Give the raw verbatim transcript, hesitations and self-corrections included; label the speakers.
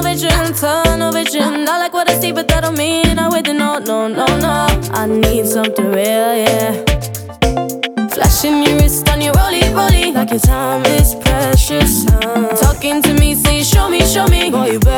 Speaker 1: tunnel vision, tunnel vision. I like what I see, but that don't mean I'm with it. No, no, no, no. I need something real, yeah. Flashing your wrist on your rollie, rollie, like your time is precious. Talking to me, say show me, show me. Boy, you better